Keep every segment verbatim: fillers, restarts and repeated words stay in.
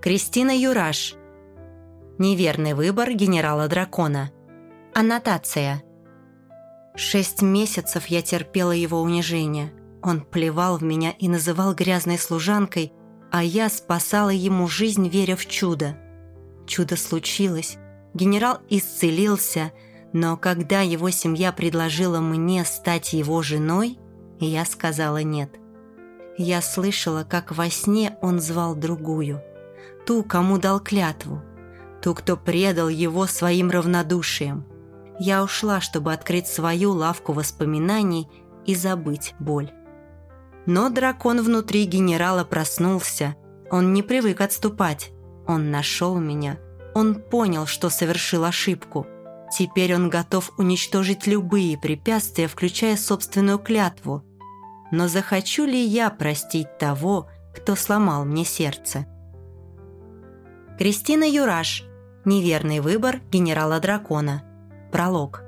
Кристина Юраш. Неверный выбор генерала-дракона. Аннотация. Шесть месяцев я терпела его унижение. Он плевал в меня и называл грязной служанкой, а я спасала ему жизнь, веря в чудо. Чудо случилось. Генерал исцелился, но когда его семья предложила мне стать его женой, я сказала нет. Я слышала, как во сне он звал другую, ту, кому дал клятву, ту, кто предал его своим равнодушием. Я ушла, чтобы открыть свою лавку воспоминаний и забыть боль. Но дракон внутри генерала проснулся. Он не привык отступать. Он нашел меня. Он понял, что совершил ошибку. Теперь он готов уничтожить любые препятствия, включая собственную клятву. Но захочу ли я простить того, кто сломал мне сердце? Кристина Юраш. Неверный выбор генерала-дракона. Пролог.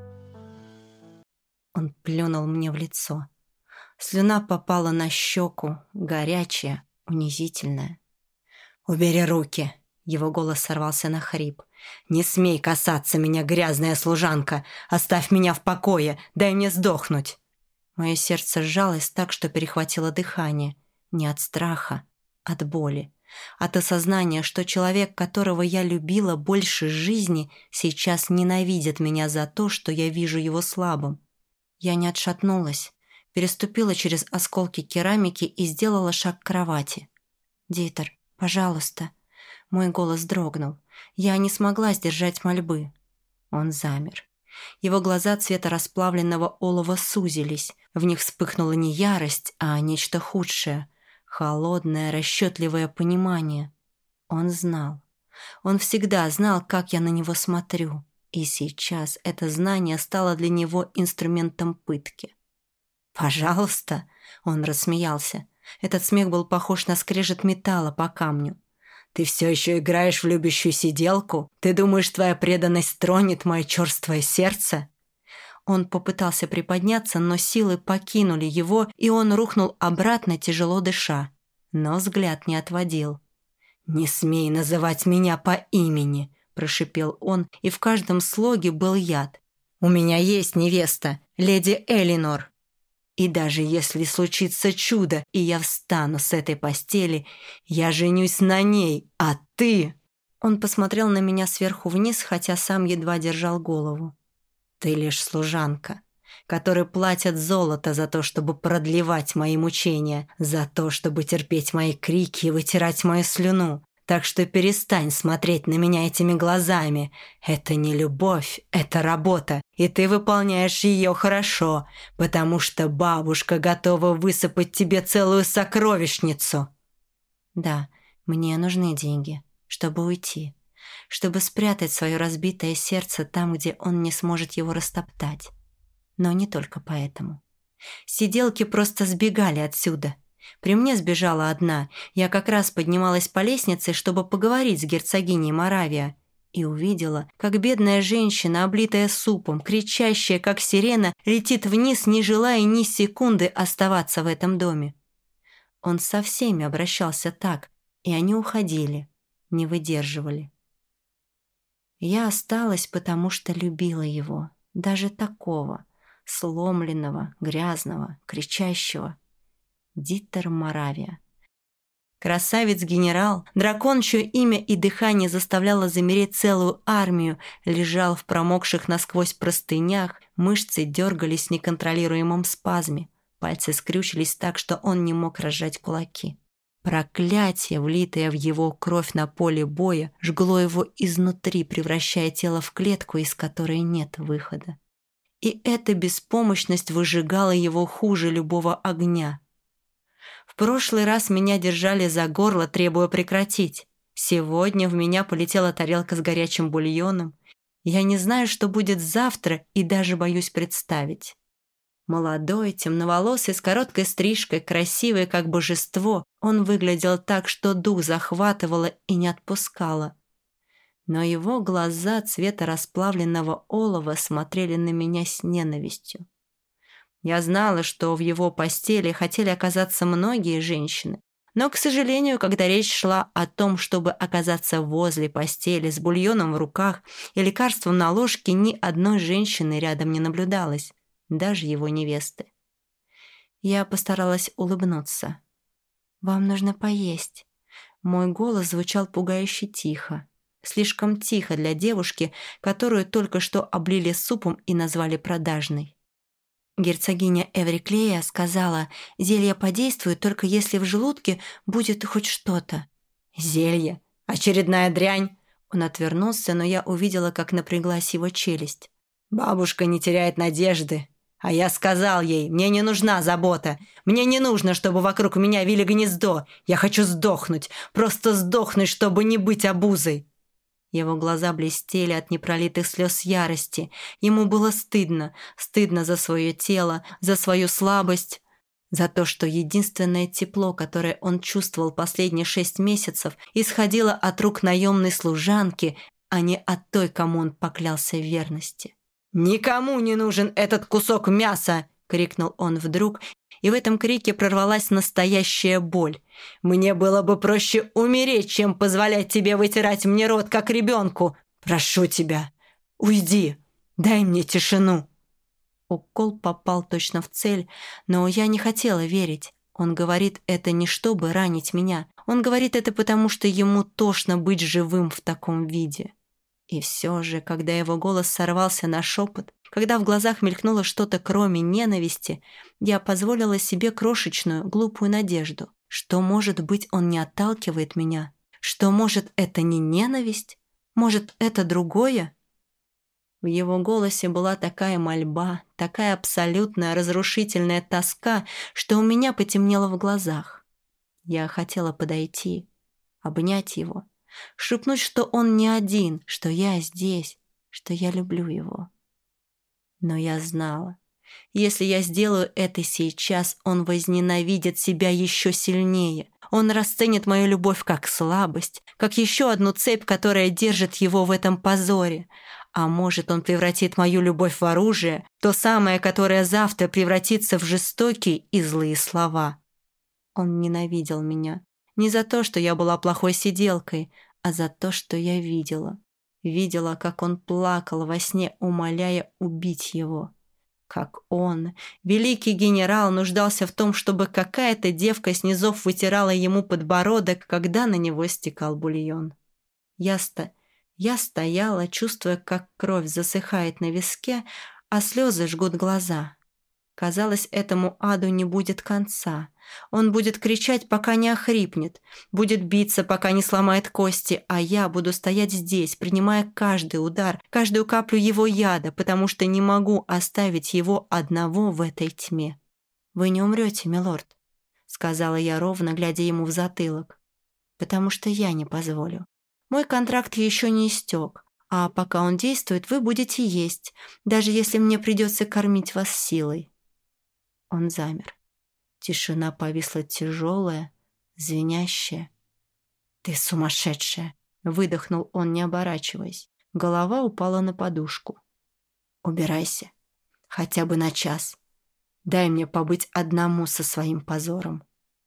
Он плюнул мне в лицо. Слюна попала на щеку, горячая, унизительная. «Убери руки!» Его голос сорвался на хрип. «Не смей касаться меня, грязная служанка! Оставь меня в покое! Дай мне сдохнуть!» Мое сердце сжалось так, что перехватило дыхание. Не от страха, от боли. От осознания, что человек, которого я любила больше жизни, сейчас ненавидит меня за то, что я вижу его слабым. Я не отшатнулась, переступила через осколки керамики и сделала шаг к кровати. «Дитер, пожалуйста». Мой голос дрогнул. Я не смогла сдержать мольбы. Он замер. Его глаза цвета расплавленного олова сузились. В них вспыхнула не ярость, а нечто худшее. Холодное, расчетливое понимание. Он знал. Он всегда знал, как я на него смотрю. И сейчас это знание стало для него инструментом пытки. «Пожалуйста!» — он рассмеялся. Этот смех был похож на скрежет металла по камню. «Ты все еще играешь в любящую сиделку? Ты думаешь, твоя преданность тронет мое черствое сердце?» Он попытался приподняться, но силы покинули его, и он рухнул обратно, тяжело дыша. Но взгляд не отводил. «Не смей называть меня по имени!» – прошипел он, и в каждом слоге был яд. «У меня есть невеста, леди Элинор. И даже если случится чудо, и я встану с этой постели, я женюсь на ней, а ты...» Он посмотрел на меня сверху вниз, хотя сам едва держал голову. «Ты лишь служанка, которой платят золото за то, чтобы продлевать мои мучения, за то, чтобы терпеть мои крики и вытирать мою слюну. Так что перестань смотреть на меня этими глазами. Это не любовь, это работа, и ты выполняешь ее хорошо, потому что бабушка готова высыпать тебе целую сокровищницу». «Да, мне нужны деньги, чтобы уйти, чтобы спрятать свое разбитое сердце там, где он не сможет его растоптать. Но не только поэтому. Сиделки просто сбегали отсюда. При мне сбежала одна. Я как раз поднималась по лестнице, чтобы поговорить с герцогиней Моравия, и увидела, как бедная женщина, облитая супом, кричащая, как сирена, летит вниз, не желая ни секунды оставаться в этом доме. Он со всеми обращался так, и они уходили, не выдерживали. Я осталась, потому что любила его, даже такого, сломленного, грязного, кричащего. Дитер Моравия. Красавец-генерал, дракон, чье имя и дыхание заставляло замереть целую армию, лежал в промокших насквозь простынях, мышцы дергались в неконтролируемом спазме, пальцы скрючились так, что он не мог разжать кулаки. Проклятие, влитое в его кровь на поле боя, жгло его изнутри, превращая тело в клетку, из которой нет выхода. И эта беспомощность выжигала его хуже любого огня. В прошлый раз меня держали за горло, требуя прекратить. Сегодня в меня полетела тарелка с горячим бульоном. Я не знаю, что будет завтра, и даже боюсь представить. Молодой, темноволосый, с короткой стрижкой, красивый, как божество, он выглядел так, что дух захватывало и не отпускало. Но его глаза цвета расплавленного олова смотрели на меня с ненавистью. Я знала, что в его постели хотели оказаться многие женщины, Но, к сожалению, когда речь шла о том, чтобы оказаться возле постели с бульоном в руках и лекарством на ложке, ни одной женщины рядом не наблюдалось, даже его невесты. Я постаралась улыбнуться. «Вам нужно поесть». Мой голос звучал пугающе тихо. Слишком тихо для девушки, которую только что облили супом и назвали продажной. Герцогиня Эвриклея сказала, зелье подействует только если в желудке будет хоть что-то. «Зелье? Очередная дрянь?» Он отвернулся, но я увидела, как напряглась его челюсть. «Бабушка не теряет надежды. А я сказал ей, мне не нужна забота. Мне не нужно, чтобы вокруг меня вили гнездо. Я хочу сдохнуть, просто сдохнуть, чтобы не быть обузой». Его глаза блестели от непролитых слез ярости. Ему было стыдно. Стыдно за свое тело, за свою слабость, за то, что единственное тепло, которое он чувствовал последние шесть месяцев, исходило от рук наемной служанки, а не от той, кому он поклялся в верности. «Никому не нужен этот кусок мяса!» — крикнул он вдруг, и в этом крике прорвалась настоящая боль. «Мне было бы проще умереть, чем позволять тебе вытирать мне рот, как ребенку. Прошу тебя, уйди, дай мне тишину». Укол попал точно в цель, но я не хотела верить. Он говорит это не чтобы ранить меня. Он говорит это потому, что ему тошно быть живым в таком виде. И все же, когда его голос сорвался на шепот, когда в глазах мелькнуло что-то кроме ненависти, я позволила себе крошечную, глупую надежду. Что, может быть, он не отталкивает меня? Что, может, это не ненависть? Может, это другое? В его голосе была такая мольба, такая абсолютная разрушительная тоска, что у меня потемнело в глазах. Я хотела подойти, обнять его, шепнуть, что он не один, что я здесь, что я люблю его. Но я знала, если я сделаю это сейчас, он возненавидит себя еще сильнее. Он расценит мою любовь как слабость, как еще одну цепь, которая держит его в этом позоре. А может, он превратит мою любовь в оружие, то самое, которое завтра превратится в жестокие и злые слова. Он ненавидел меня. Не за то, что я была плохой сиделкой, а за то, что я видела. Видела, как он плакал во сне, умоляя убить его. Как он, великий генерал, нуждался в том, чтобы какая-то девка с низов вытирала ему подбородок, когда на него стекал бульон. Я, ста... я стояла, чувствуя, как кровь засыхает на виске, а слезы жгут глаза. Казалось, этому аду не будет конца. Он будет кричать, пока не охрипнет, будет биться, пока не сломает кости, а я буду стоять здесь, принимая каждый удар, каждую каплю его яда, потому что не могу оставить его одного в этой тьме. «Вы не умрете, милорд», — сказала я ровно, глядя ему в затылок, «потому что я не позволю. Мой контракт еще не истек, а пока он действует, вы будете есть, даже если мне придется кормить вас силой». Он замер. Тишина повисла тяжелая, звенящая. «Ты сумасшедшая!» — выдохнул он, не оборачиваясь. Голова упала на подушку. «Убирайся. Хотя бы на час. Дай мне побыть одному со своим позором».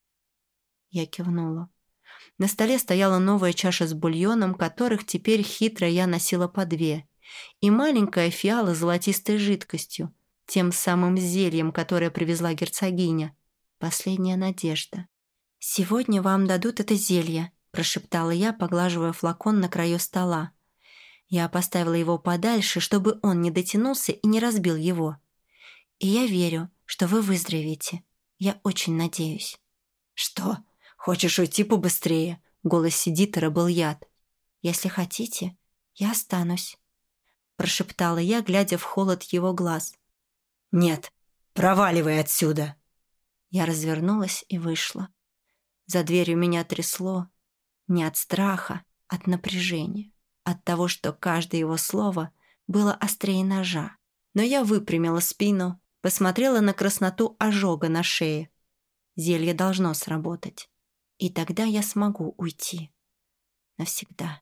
Я кивнула. На столе стояла новая чаша с бульоном, которых теперь хитро я носила по две, и маленькая фиала с золотистой жидкостью, тем самым зельем, которое привезла герцогиня. Последняя надежда. «Сегодня вам дадут это зелье», – прошептала я, поглаживая флакон на краю стола. Я поставила его подальше, чтобы он не дотянулся и не разбил его. «И я верю, что вы выздоровеете. Я очень надеюсь». «Что? Хочешь уйти побыстрее?» В голосе Дитера был яд. «Если хотите, я останусь», – прошептала я, глядя в холод его глаз. «Нет, проваливай отсюда!» Я развернулась и вышла. За дверью меня трясло не от страха, от напряжения, от того, что каждое его слово было острее ножа. Но я выпрямила спину, посмотрела на красноту ожога на шее. Зелье должно сработать, и тогда я смогу уйти. Навсегда.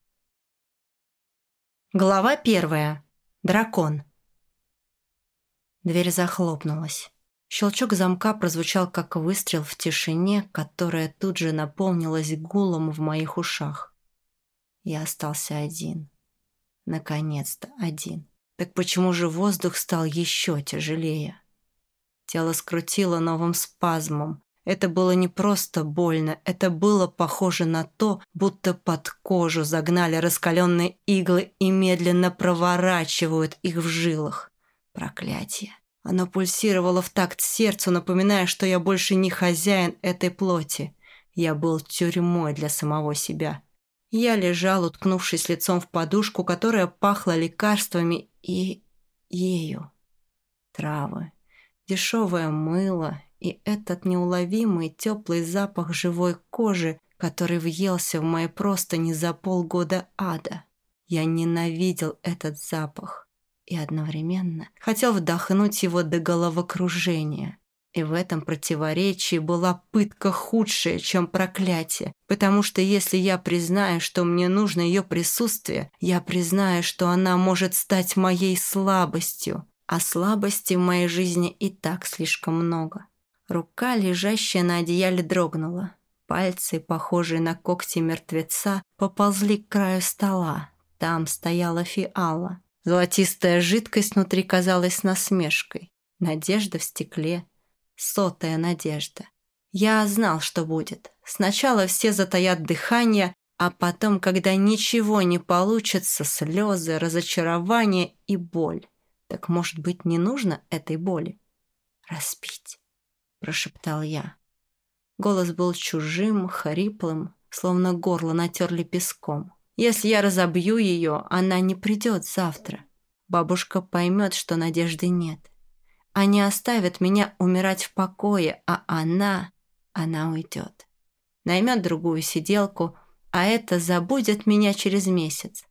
Глава первая. Дракон. Дверь захлопнулась. Щелчок замка прозвучал, как выстрел в тишине, которая тут же наполнилась гулом в моих ушах. Я остался один. Наконец-то один. Так почему же воздух стал еще тяжелее? Тело скрутило новым спазмом. Это было не просто больно, это было похоже на то, будто под кожу загнали раскаленные иглы и медленно проворачивают их в жилах. Проклятие. Оно пульсировало в такт сердцу, напоминая, что я больше не хозяин этой плоти. Я был тюрьмой для самого себя. Я лежал, уткнувшись лицом в подушку, которая пахла лекарствами и... ею. Травы, дешевое мыло и этот неуловимый теплый запах живой кожи, который въелся в мои простыни за полгода ада. Я ненавидел этот запах и одновременно хотел вдохнуть его до головокружения. И в этом противоречии была пытка худшая, чем проклятие, потому что если я признаю, что мне нужно ее присутствие, я признаю, что она может стать моей слабостью, а слабости в моей жизни и так слишком много. Рука, лежащая на одеяле, дрогнула. Пальцы, похожие на когти мертвеца, поползли к краю стола. Там стояла фиала. Золотистая жидкость внутри казалась насмешкой. Надежда в стекле. Сотая надежда. Я знал, что будет. Сначала все затаят дыхание, а потом, когда ничего не получится, слезы, разочарование и боль. Так, может быть, не нужно этой боли? «Распить», – прошептал я. Голос был чужим, хриплым, словно горло натерли песком. Если я разобью ее, она не придет завтра. Бабушка поймет, что надежды нет. Они оставят меня умирать в покое, а она, она уйдет. Наймет другую сиделку, а это забудет меня через месяц.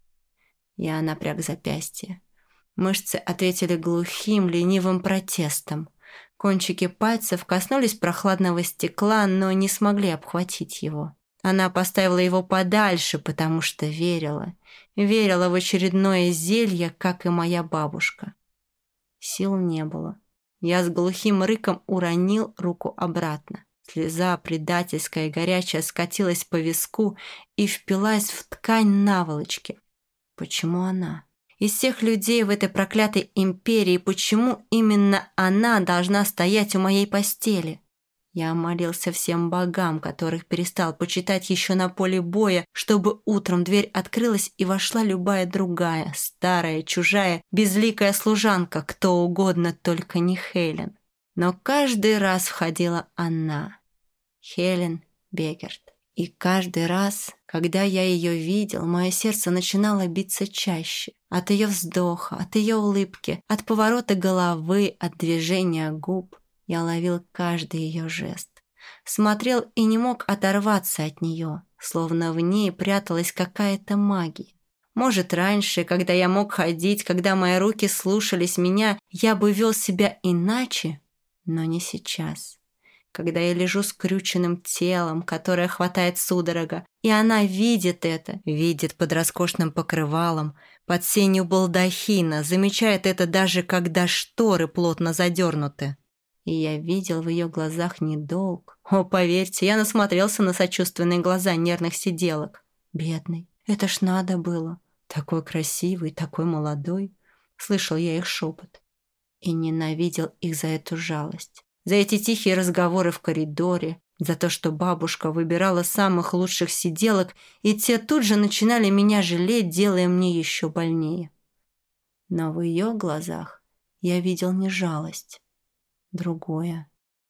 Я напряг запястье. Мышцы ответили глухим, ленивым протестом. Кончики пальцев коснулись прохладного стекла, но не смогли обхватить его. Она поставила его подальше, потому что верила. Верила в очередное зелье, как и моя бабушка. Сил не было. Я с глухим рыком уронил руку обратно. Слеза, предательская и горячая, скатилась по виску и впилась в ткань наволочки. Почему она? Из всех людей в этой проклятой империи, почему именно она должна стоять у моей постели? Я молился всем богам, которых перестал почитать еще на поле боя, чтобы утром дверь открылась и вошла любая другая, старая, чужая, безликая служанка, кто угодно, только не Хелен. Но каждый раз входила она, Хелен Бегерт. И каждый раз, когда я ее видел, мое сердце начинало биться чаще. От ее вздоха, от ее улыбки, от поворота головы, от движения губ. Я ловил каждый ее жест. Смотрел и не мог оторваться от нее, словно в ней пряталась какая-то магия. Может, раньше, когда я мог ходить, когда мои руки слушались меня, я бы вел себя иначе, но не сейчас. Когда я лежу скрюченным телом, которое хватает судорога, и она видит это, видит под роскошным покрывалом, под сенью балдахина, замечает это даже когда шторы плотно задернуты. И я видел в ее глазах недолг. О, поверьте, я насмотрелся на сочувственные глаза нервных сиделок. Бедный, это ж надо было. Такой красивый, такой молодой. Слышал я их шепот. И ненавидел их за эту жалость. За эти тихие разговоры в коридоре, за то, что бабушка выбирала самых лучших сиделок, и те тут же начинали меня жалеть, делая мне еще больнее. Но в ее глазах я видел не жалость, другое.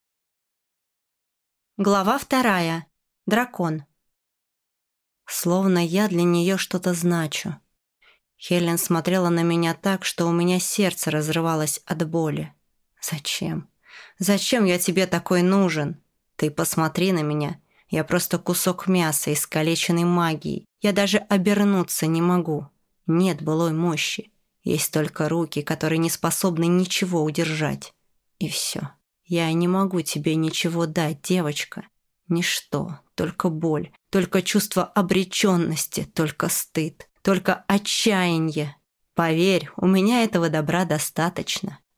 Глава вторая. Дракон. Словно я для нее что-то значу. Хелен смотрела на меня так, что у меня сердце разрывалось от боли. Зачем? Зачем я тебе такой нужен? Ты посмотри на меня. Я просто кусок мяса, искалеченный магией. Я даже обернуться не могу. Нет былой мощи. Есть только руки, которые не способны ничего удержать. И все. Я не могу тебе ничего дать, девочка. Ничто, только боль, только чувство обреченности, только стыд, только отчаяние. Поверь, у меня этого добра достаточно.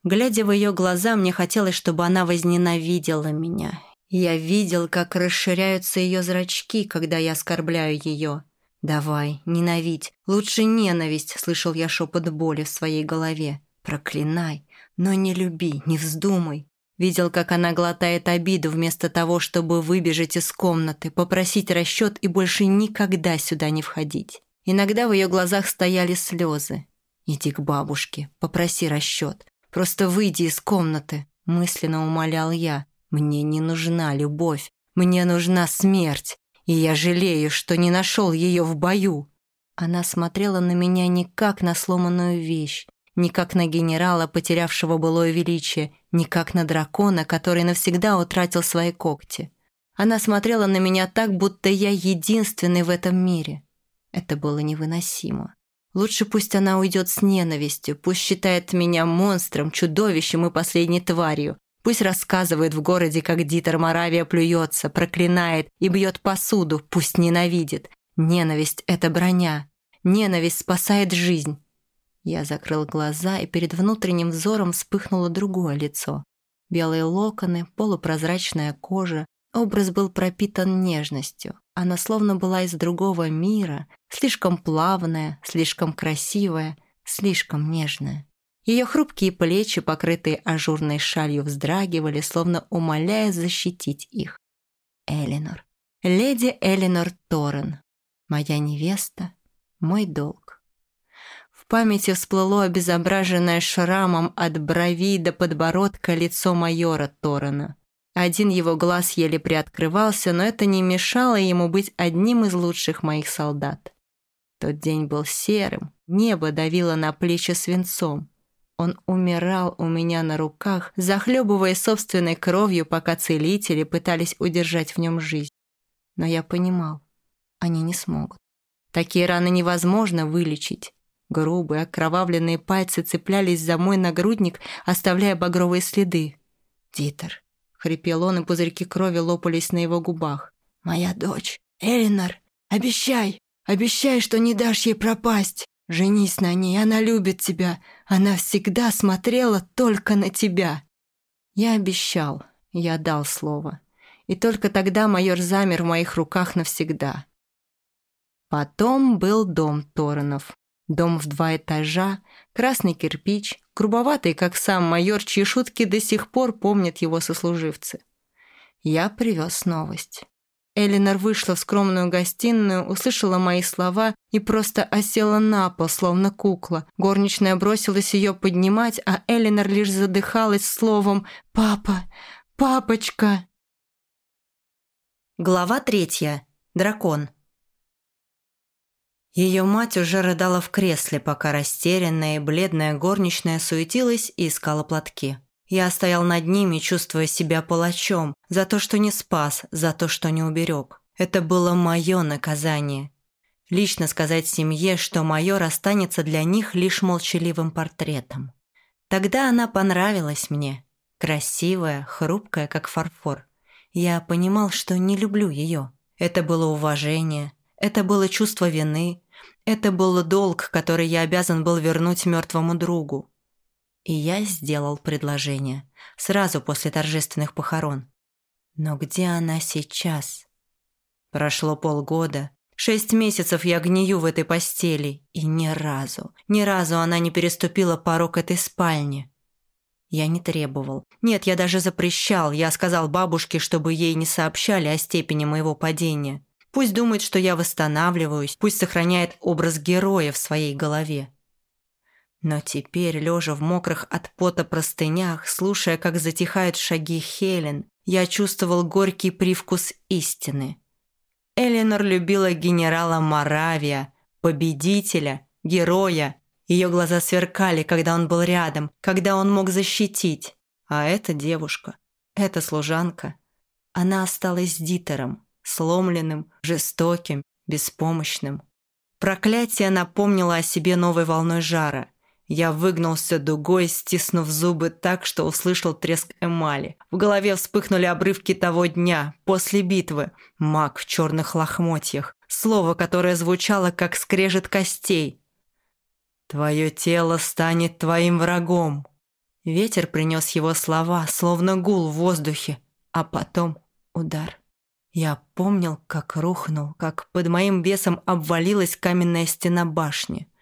Глядя в ее глаза, мне хотелось, чтобы она возненавидела меня. Я видел, как расширяются ее зрачки, когда я оскорбляю ее. «Давай, ненавидь. Лучше ненависть», — слышал я шепот боли в своей голове. «Проклинай, но не люби, не вздумай». Видел, как она глотает обиду вместо того, чтобы выбежать из комнаты, попросить расчет и больше никогда сюда не входить. Иногда в ее глазах стояли слезы. «Иди к бабушке, попроси расчет. Просто выйди из комнаты», — мысленно умолял я. «Мне не нужна любовь, мне нужна смерть, и я жалею, что не нашел ее в бою». Она смотрела на меня не как на сломанную вещь, не как на генерала, потерявшего былое величие, не как на дракона, который навсегда утратил свои когти. Она смотрела на меня так, будто я единственный в этом мире. Это было невыносимо. Лучше пусть она уйдет с ненавистью, пусть считает меня монстром, чудовищем и последней тварью. Пусть рассказывает в городе, как Дитер Моравия плюется, проклинает и бьет посуду, пусть ненавидит. Ненависть — это броня. Ненависть спасает жизнь. Я закрыл глаза, и перед внутренним взором вспыхнуло другое лицо. Белые локоны, полупрозрачная кожа. Образ был пропитан нежностью. Она словно была из другого мира, слишком плавная, слишком красивая, слишком нежная. Ее хрупкие плечи, покрытые ажурной шалью, вздрагивали, словно умоляя защитить их. Элинор. Леди Элинор Торрен. Моя невеста, мой долг. В памяти всплыло обезображенное шрамом от брови до подбородка лицо майора Торрена. Один его глаз еле приоткрывался, но это не мешало ему быть одним из лучших моих солдат. Тот день был серым, небо давило на плечи свинцом. Он умирал у меня на руках, захлебываясь собственной кровью, пока целители пытались удержать в нем жизнь. Но я понимал, они не смогут. Такие раны невозможно вылечить. Грубые, окровавленные пальцы цеплялись за мой нагрудник, оставляя багровые следы. «Дитер», — хрипел он, и пузырьки крови лопались на его губах. «Моя дочь, Элинор, обещай, обещай, что не дашь ей пропасть. Женись на ней, она любит тебя. Она всегда смотрела только на тебя». Я обещал, я дал слово. И только тогда майор замер в моих руках навсегда. Потом был дом Торренов. Дом в два этажа, красный кирпич, грубоватый, как сам майор, чьи шутки до сих пор помнят его сослуживцы. Я привез новость. Элинор вышла в скромную гостиную, услышала мои слова и просто осела на пол, словно кукла. Горничная бросилась ее поднимать, а Элинор лишь задыхалась словом «Папа! Папочка!». Глава третья. Дракон. Ее мать уже рыдала в кресле, пока растерянная и бледная горничная суетилась и искала платки. Я стоял над ними, чувствуя себя палачом, за то, что не спас, за то, что не уберег. Это было мое наказание. Лично сказать семье, что майор останется для них лишь молчаливым портретом. Тогда она понравилась мне. Красивая, хрупкая, как фарфор. Я понимал, что не люблю ее. Это было уважение, это было чувство вины, это был долг, который я обязан был вернуть мертвому другу. И я сделал предложение, сразу после торжественных похорон. Но где она сейчас? Прошло полгода. Шесть месяцев я гнию в этой постели, и ни разу, ни разу она не переступила порог этой спальни. Я не требовал. Нет, я даже запрещал. Я сказал бабушке, чтобы ей не сообщали о степени моего падения. Пусть думает, что я восстанавливаюсь, пусть сохраняет образ героя в своей голове. Но теперь, лежа в мокрых от пота простынях, слушая, как затихают шаги Хелен, я чувствовал горький привкус истины. Элинор любила генерала Моравия, победителя, героя. Ее глаза сверкали, когда он был рядом, когда он мог защитить. А эта девушка, эта служанка, она осталась с Дитером, сломленным, жестоким, беспомощным. Проклятие напомнило о себе новой волной жара. Я выгнулся дугой, стиснув зубы так, что услышал треск эмали. В голове вспыхнули обрывки того дня, после битвы. Маг в черных лохмотьях. Слово, которое звучало, как скрежет костей. «Твое тело станет твоим врагом». Ветер принес его слова, словно гул в воздухе, а потом удар. Я помнил, как рухнул, как под моим весом обвалилась каменная стена башни.